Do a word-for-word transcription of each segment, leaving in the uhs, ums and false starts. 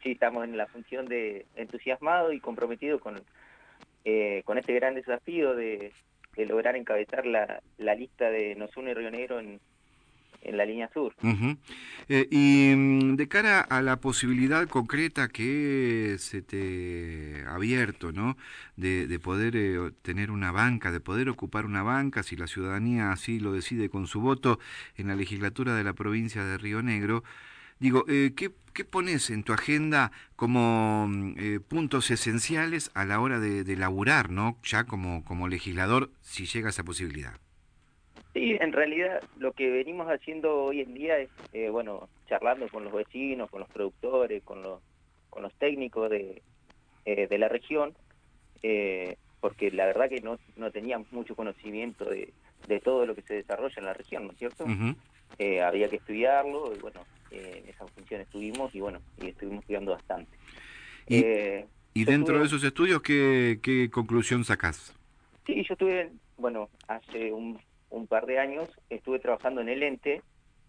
sí, estamos en la función de entusiasmado y comprometido con, eh, con este gran desafío de, de lograr encabezar la, la lista de Nos Une Río Negro en, en la línea sur. Uh-huh. Eh, y mm, de cara a la posibilidad concreta que se te ha abierto, ¿no? De, de poder eh, tener una banca, de poder ocupar una banca, si la ciudadanía así lo decide con su voto en la legislatura de la provincia de Río Negro, digo, eh, ¿qué, ¿qué pones en tu agenda como mm, eh, puntos esenciales a la hora de, de laburar, ¿no? Ya como, como legislador, si llega esa posibilidad. Sí, en realidad lo que venimos haciendo hoy en día es, eh, bueno, charlando con los vecinos, con los productores, con los, con los técnicos de, eh, de la región, eh, porque la verdad que no, no teníamos mucho conocimiento de, de todo lo que se desarrolla en la región, ¿no es cierto? Uh-huh. Eh, había que estudiarlo y bueno, eh, en esa función estuvimos y bueno, y estuvimos estudiando bastante. Y, Eh, y yo dentro de estuve, esos estudios, ¿qué, qué conclusión sacás? sí, yo estuve, bueno, hace un, un par de años estuve trabajando en el ente,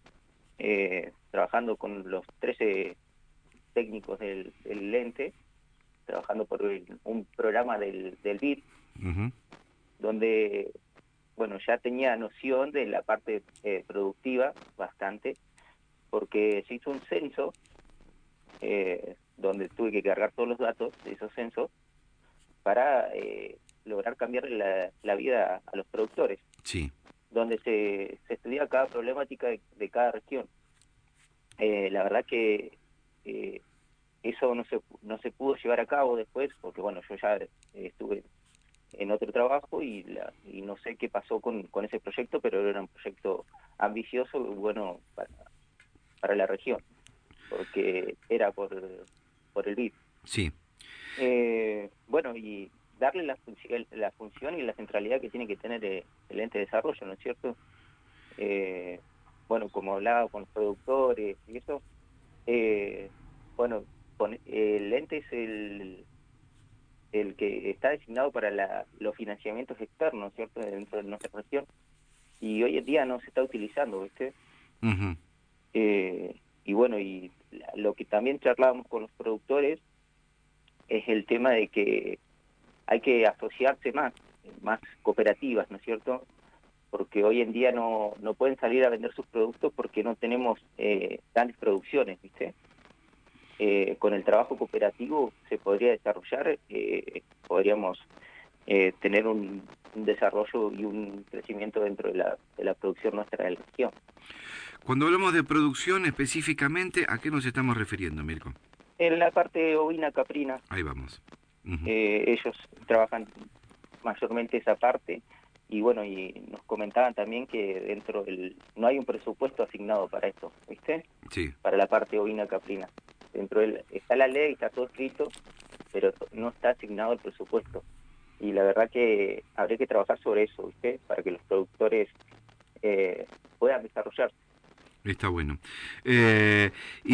eh, trabajando con los trece técnicos del, del ente, trabajando por el, un programa del, del B I D, Uh-huh. donde, bueno, ya tenía noción de la parte eh, productiva bastante, porque se hizo un censo, eh, donde tuve que cargar todos los datos de esos censos para eh, lograr cambiar la, la vida a los productores, Sí. donde se, se estudia cada problemática de, de cada región. Eh, la verdad que eh, eso no se, no se pudo llevar a cabo después, porque bueno, yo ya eh, estuve en otro trabajo y, la, y no sé qué pasó con, con ese proyecto, pero era un proyecto ambicioso y bueno para, para la región, porque era por, por el B I D. Sí. Eh, bueno, y darle la, funci- la función y la centralidad que tiene que tener eh, el ente de desarrollo, ¿no es cierto? Eh, bueno, como hablaba con los productores y eso, eh, bueno, con, el ente es el, el que está designado para la, los financiamientos externos, ¿cierto? Dentro de nuestra región. Y hoy en día no se está utilizando, ¿viste? Uh-huh. Eh, y bueno, y la, lo que también charlábamos con los productores es el tema de que hay que asociarse más, más cooperativas, ¿no es cierto? Porque hoy en día no, no pueden salir a vender sus productos porque no tenemos eh, grandes producciones, ¿viste? Eh, con el trabajo cooperativo se podría desarrollar, eh, podríamos eh, tener un, un desarrollo y un crecimiento dentro de la, de la producción nuestra de la región. Cuando hablamos de producción específicamente, ¿a qué nos estamos refiriendo, Mirko? En la parte ovina caprina, Ahí vamos. Uh-huh. eh, ellos trabajan mayormente esa parte y bueno, y nos comentaban también que dentro del no hay un presupuesto asignado para esto, ¿viste? Sí. Para la parte ovina caprina. Dentro del está la ley, está todo escrito, pero no está asignado el presupuesto. Y la verdad que habría que trabajar sobre eso, ¿viste? Para que los productores eh, puedan desarrollarse. Está bueno. Eh,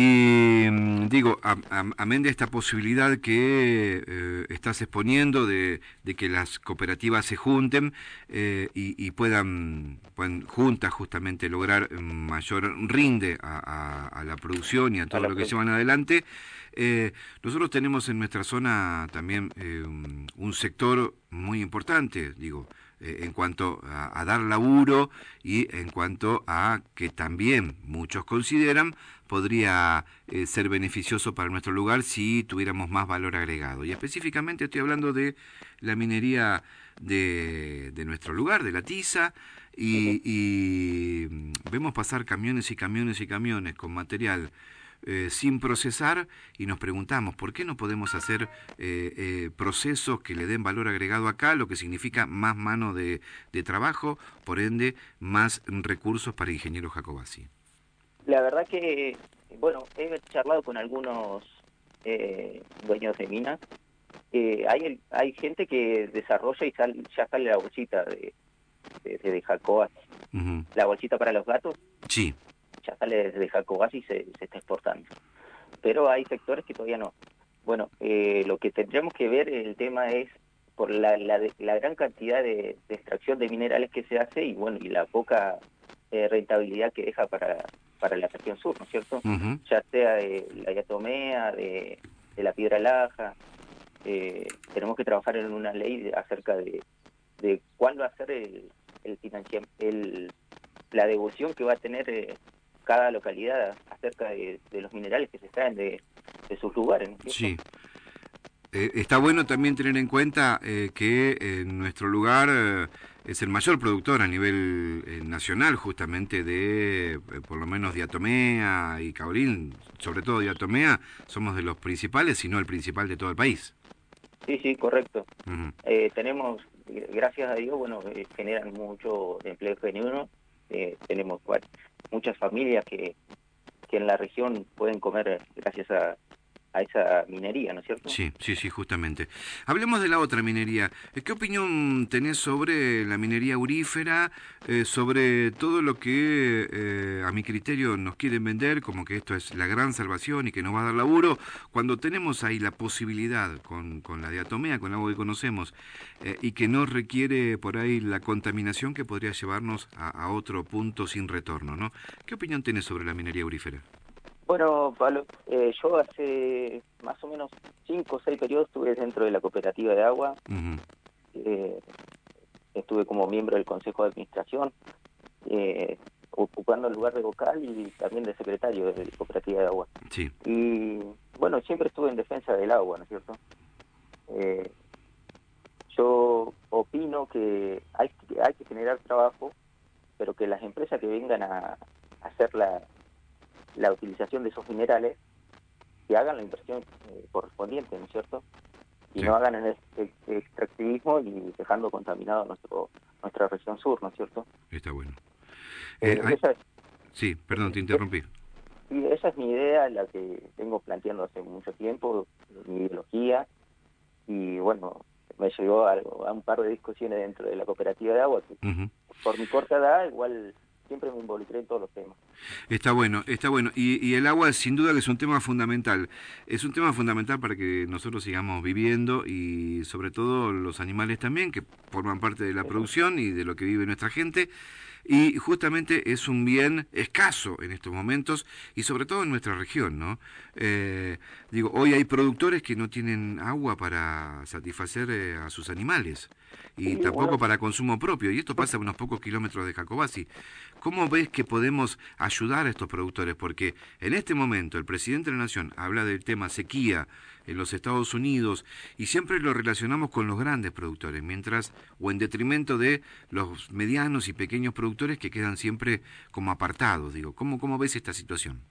y mm, digo, a, a, amén de esta posibilidad que eh, estás exponiendo de, de que las cooperativas se junten eh, y, y puedan, puedan juntas justamente lograr mayor rinde a, a, a la producción y a A todo la lo que pro- llevan adelante, eh, nosotros tenemos en nuestra zona también eh, un, un sector muy importante, digo, eh, en cuanto a, a dar laburo y en cuanto a que también muchos consideran podría eh, ser beneficioso para nuestro lugar si tuviéramos más valor agregado. Y específicamente estoy hablando de la minería de, de nuestro lugar, de la tiza, y, Ujú. y vemos pasar camiones y camiones y camiones con material eh, sin procesar y nos preguntamos por qué no podemos hacer eh, eh, procesos que le den valor agregado acá, lo que significa más mano de, de trabajo, por ende más recursos para Ingeniero Jacobacci. La verdad que, bueno, he charlado con algunos eh, dueños de minas. Eh, hay, hay gente que desarrolla y sal, ya sale la bolsita de, de, de Jacobacci. Uh-huh. La bolsita para los gatos Sí. ya sale desde Jacobacci y se, se está exportando. Pero hay sectores que todavía no. Bueno, eh, lo que tendríamos que ver el tema es por la, la, la gran cantidad de, de extracción de minerales que se hace y bueno, y la poca eh, rentabilidad que deja para, para la región sur, ¿no es cierto? Uh-huh. Ya sea de la diatomea, de, de la piedra laja. Eh, tenemos que trabajar en una ley de, acerca de, de cuál va a ser el, el financia, el, la devolución que va a tener eh, cada localidad acerca de, de los minerales que se extraen de, de sus lugares, ¿no es cierto? Sí. Eh, está bueno también tener en cuenta eh, que eh, nuestro lugar eh, es el mayor productor a nivel eh, nacional justamente de, eh, por lo menos diatomea y caolín, sobre todo diatomea, somos de los principales, si no el principal de todo el país. Sí, sí, correcto. Uh-huh. Eh, tenemos, gracias a Dios, bueno, eh, generan mucho empleo genuino. Eh, tenemos bueno, muchas familias que, que en la región pueden comer gracias a, a esa minería, ¿no es cierto? Sí, sí, sí, justamente. Hablemos de la otra minería. ¿Qué opinión tenés sobre la minería aurífera, eh, sobre todo lo que eh, a mi criterio nos quieren vender, como que esto es la gran salvación y que nos va a dar laburo, cuando tenemos ahí la posibilidad con, con la diatomea, con algo que conocemos, eh, y que no requiere por ahí la contaminación que podría llevarnos a, a otro punto sin retorno, ¿no? ¿Qué opinión tenés sobre la minería aurífera? Bueno, Pablo, eh, yo hace más o menos cinco o seis periodos estuve dentro de la cooperativa de agua, Uh-huh. eh, estuve como miembro del consejo de administración, eh, ocupando el lugar de vocal y también de secretario de la cooperativa de agua. Sí. Y bueno, siempre estuve en defensa del agua, ¿no es cierto? Eh, yo opino que hay, que hay que generar trabajo, pero que las empresas que vengan a, a hacer la, la utilización de esos minerales, que hagan la inversión eh, correspondiente, ¿no es cierto? Y Sí. no hagan el, el, el extractivismo y dejando contaminado nuestro nuestra región sur, ¿no es cierto? Está bueno. Eh, Eh, hay... esa, es, Sí, perdón, te es, interrumpí. sí, esa es mi idea, la que vengo planteando hace mucho tiempo, mi ideología, y bueno, me llevó a, a un par de discusiones dentro de la cooperativa de agua, que Uh-huh. por mi corta edad igual siempre me involucré en todos los temas. Está bueno, está bueno. Y, y el agua sin duda que es un tema fundamental. Es un tema fundamental para que nosotros sigamos viviendo y sobre todo los animales también, que forman parte de la producción y de lo que vive nuestra gente. Y justamente es un bien escaso en estos momentos y sobre todo en nuestra región, ¿no? Eh, digo, hoy hay productores que no tienen agua para satisfacer eh, a sus animales y Sí, tampoco uno, para consumo propio, y esto pasa a unos pocos kilómetros de Jacobasi. ¿Cómo ves que podemos ayudar a estos productores? Porque en este momento el presidente de la Nación habla del tema sequía en los Estados Unidos y siempre lo relacionamos con los grandes productores, mientras o en detrimento de los medianos y pequeños productores que quedan siempre como apartados. Digo, ¿cómo, cómo ves esta situación?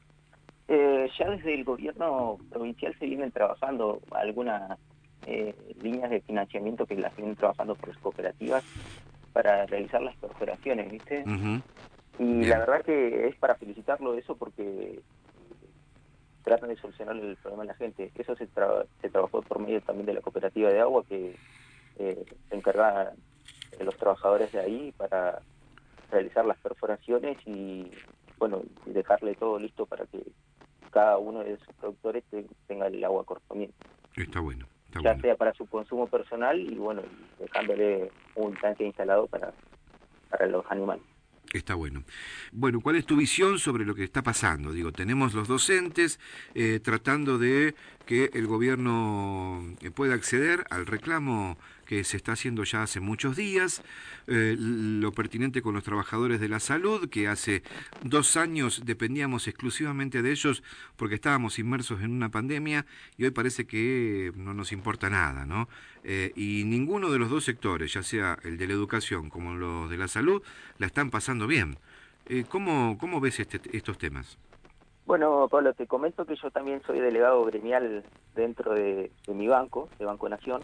eh, ya desde el gobierno provincial se vienen trabajando algunas eh, líneas de financiamiento que las vienen trabajando por las cooperativas para realizar las perforaciones, ¿viste? Uh-huh. Y la Bien, verdad que es para felicitarlo de eso porque tratan de solucionar el problema de la gente. Eso se, tra se trabajó por medio también de la cooperativa de agua que eh, se encargaba de los trabajadores de ahí para realizar las perforaciones y bueno, y dejarle todo listo para que cada uno de sus productores te, tenga el agua correspondiente, está bueno, está ya bueno. sea para su consumo personal y bueno, dejándole un tanque instalado para, para los animales. Está bueno. Bueno, ¿cuál es tu visión sobre lo que está pasando? Digo, tenemos los docentes eh, tratando de que el gobierno eh, pueda acceder al reclamo que se está haciendo ya hace muchos días, eh, lo pertinente con los trabajadores de la salud, que hace dos años dependíamos exclusivamente de ellos porque estábamos inmersos en una pandemia y hoy parece que no nos importa nada, ¿no? Eh, y ninguno de los dos sectores, ya sea el de la educación como los de la salud, la están pasando bien. Eh, ¿cómo, ¿Cómo ves este, estos temas? Bueno, Pablo, te comento que yo también soy delegado gremial dentro de, de mi banco, de Banco Nación,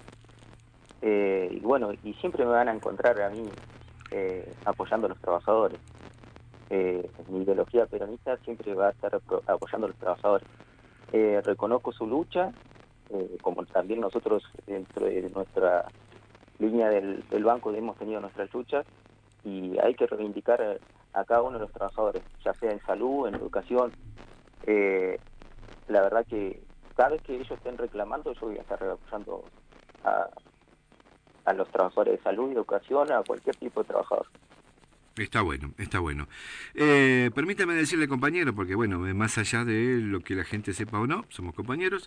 eh, y bueno, y siempre me van a encontrar a mí eh, apoyando a los trabajadores. Eh, mi ideología peronista siempre va a estar apoyando a los trabajadores. Eh, reconozco su lucha, eh, como también nosotros dentro de nuestra línea del, del banco hemos tenido nuestras luchas y hay que reivindicar a, a cada uno de los trabajadores, ya sea en salud, en educación. Eh, la verdad que cada vez que ellos estén reclamando, yo voy a estar apoyando a, a los trabajadores de salud y educación, a cualquier tipo de trabajador. Está bueno, está bueno. Eh, permítame decirle, compañero, porque bueno, más allá de lo que la gente sepa o no, somos compañeros,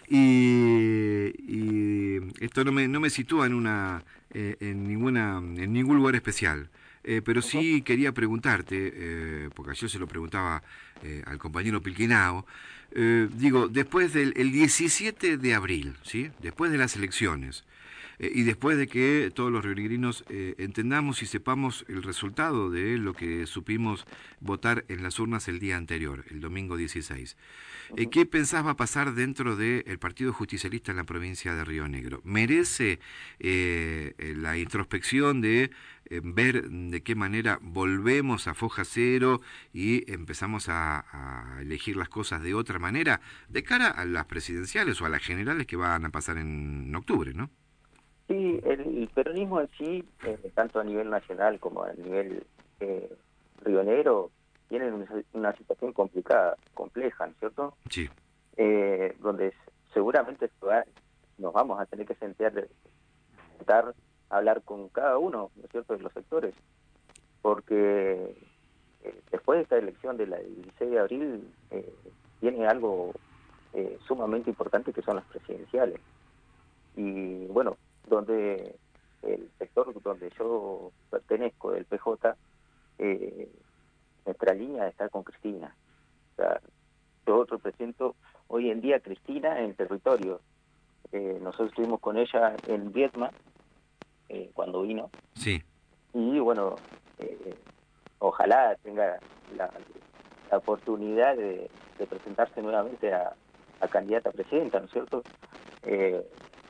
y, y esto no me, no me sitúa en una, eh, en ninguna, en ningún lugar especial. Eh, pero Ujú. sí quería preguntarte, eh, porque yo se lo preguntaba eh, al compañero Pilquinao, eh, digo, después del el diecisiete de abril, ¿sí? Después de las elecciones, eh, y después de que todos los rionegrinos eh, entendamos y sepamos el resultado de lo que supimos votar en las urnas el día anterior, el domingo dieciséis, eh, Ujú. ¿qué pensás va a pasar dentro del Partido Justicialista en la provincia de Río Negro? ¿Merece eh, la introspección de eh, ver de qué manera volvemos a foja cero y empezamos a, a elegir las cosas de otra manera de cara a las presidenciales o a las generales que van a pasar en octubre, ¿no? Sí, el, el peronismo en sí, eh, tanto a nivel nacional como a nivel eh, rionegro, tienen una, una situación complicada, compleja, ¿no es cierto? Sí. Eh, donde s- seguramente se va- nos vamos a tener que sentar, sentar a hablar con cada uno, ¿no es cierto?, de los sectores, porque eh, después de esta elección de la del dieciséis de abril, eh, viene algo eh, sumamente importante que son las presidenciales. Y bueno, donde el sector donde yo pertenezco, el P J, eh, nuestra línea está con Cristina. O sea, yo represento hoy en día a Cristina en el territorio. Eh, nosotros estuvimos con ella en Vietnam eh, cuando vino, Sí. y bueno, eh, ojalá tenga la, la oportunidad de, de presentarse nuevamente a, a candidata a presidenta, ¿no es cierto? Eh,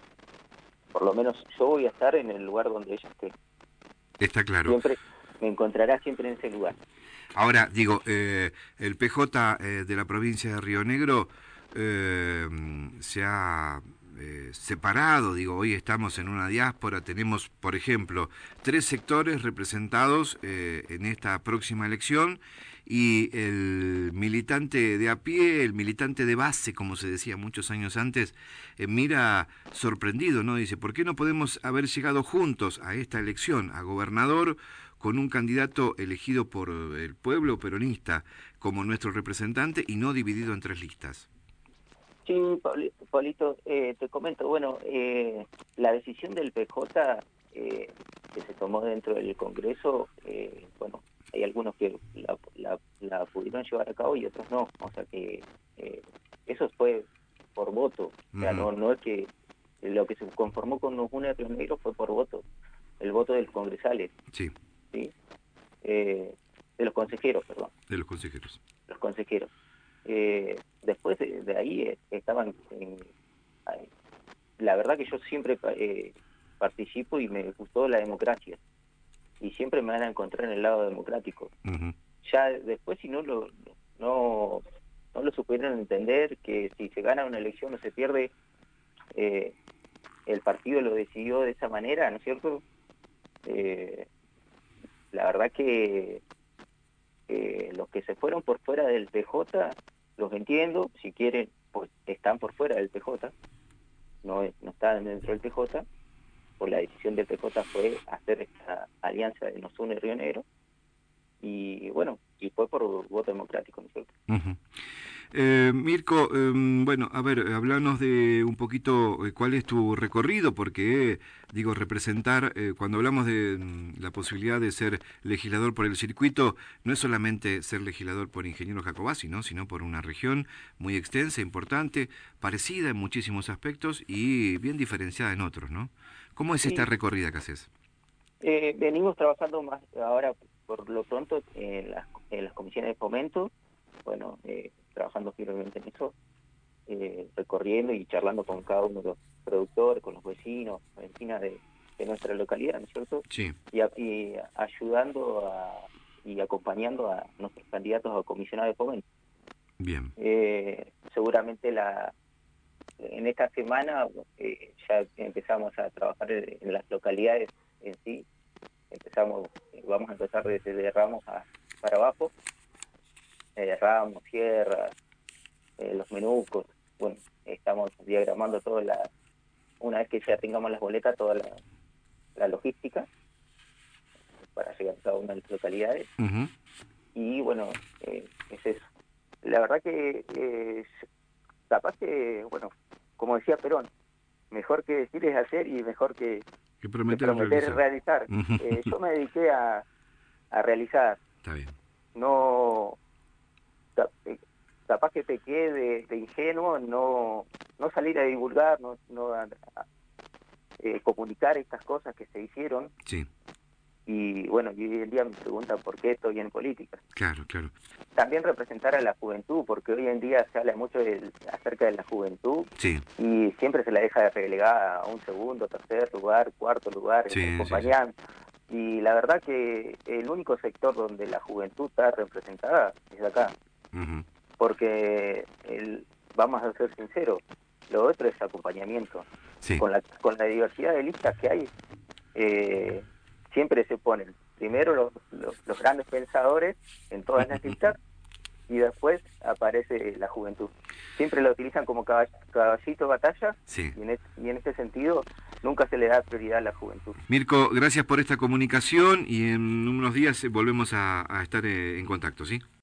por lo menos yo voy a estar en el lugar donde ella esté. Está claro. Siempre me encontrará siempre en ese lugar. Ahora, digo, eh, el P J eh, de la provincia de Río Negro eh, se ha eh, separado, digo, hoy estamos en una diáspora, tenemos, por ejemplo, tres sectores representados eh, en esta próxima elección y el militante de a pie, el militante de base, como se decía muchos años antes, eh, mira sorprendido, ¿no? Dice, ¿por qué no podemos haber llegado juntos a esta elección, a gobernador, con un candidato elegido por el pueblo peronista como nuestro representante y no dividido en tres listas? Sí, Pauli- Paulito, eh, te comento, bueno, eh, la decisión del P J eh, que se tomó dentro del Congreso, eh, bueno, hay algunos que la, la, la pudieron llevar a cabo y otros no, o sea que eh, eso fue por voto, o sea, Ujú. no, no es que lo que se conformó con los Juntos de Río Negro fue por voto, el voto de los congresales, Sí, ¿sí? Eh, de los consejeros, perdón, de los consejeros. los consejeros. Eh, después de, de ahí eh, estaban, en, eh, la verdad que yo siempre eh, participo y me gustó la democracia y siempre me van a encontrar en el lado democrático. Ujú. Ya después si no lo no no lo supieron entender, que si se gana una elección o se pierde, eh, el partido lo decidió de esa manera, ¿no es cierto? Eh, la verdad que eh, los que se fueron por fuera del P J, los entiendo, si quieren, pues están por fuera del P J, no, no están dentro del P J, por la decisión del P J fue hacer esta alianza de Nos Une Río Negro, y bueno, y fue por voto democrático, ¿no es cierto? Ujú. Eh, Mirko, eh, bueno, a ver, hablanos de un poquito eh, cuál es tu recorrido, porque, eh, digo, representar, eh, cuando hablamos de mm, la posibilidad de ser legislador por el circuito, no es solamente ser legislador por Ingeniero Jacobasi, ¿no? Sino por una región muy extensa, importante, parecida en muchísimos aspectos y bien diferenciada en otros, ¿no? ¿Cómo es esta Sí, recorrida que haces? eh, venimos trabajando más ahora, por lo pronto, en las, en las comisiones de fomento, bueno, eh, trabajando firmemente en eso, eh, recorriendo y charlando con cada uno de los productores, con los vecinos, vecinas de, de nuestra localidad, ¿no es cierto? Sí, Y, a- y ayudando a, y acompañando a nuestros candidatos a comisionados de fomento. bien. Eh, seguramente la, en esta semana eh, ya empezamos a trabajar en, en las localidades en sí, empezamos, eh, vamos a empezar desde de Ramos a, para abajo, eh, Ramos, Sierra, eh, los Menucos, bueno, estamos diagramando toda la, una vez que ya tengamos las boletas, toda la, la logística para llegar a cada una de las localidades. Uh-huh. Y bueno, eh, es eso. La verdad que eh, capaz que, bueno, como decía Perón, mejor que decir es hacer y mejor que, que prometer, que prometer es realizar. Uh-huh. Eh, yo me dediqué a, a realizar. Está bien. No, capaz que pequé de, de ingenuo, no, no salir a divulgar, no, no a, a, eh, comunicar estas cosas que se hicieron. Sí. Y bueno, y hoy en día me preguntan por qué estoy en política. Claro, claro. También representar a la juventud, porque hoy en día se habla mucho de, acerca de la juventud, sí. y siempre se la deja relegada a un segundo, tercer lugar, cuarto lugar, sí, acompañando. Sí, sí. Y la verdad que el único sector donde la juventud está representada es de acá. Uh-huh. Porque, el, vamos a ser sinceros, lo otro es acompañamiento. Sí. Con la, con la diversidad de listas que hay, eh, siempre se ponen primero los, los, los grandes pensadores en todas las listas y después aparece la juventud. Siempre lo utilizan como caball, caballito de batalla sí. y, en es, y en ese sentido nunca se le da prioridad a la juventud. Mirko, gracias por esta comunicación y en unos días volvemos a, a estar en contacto, ¿sí?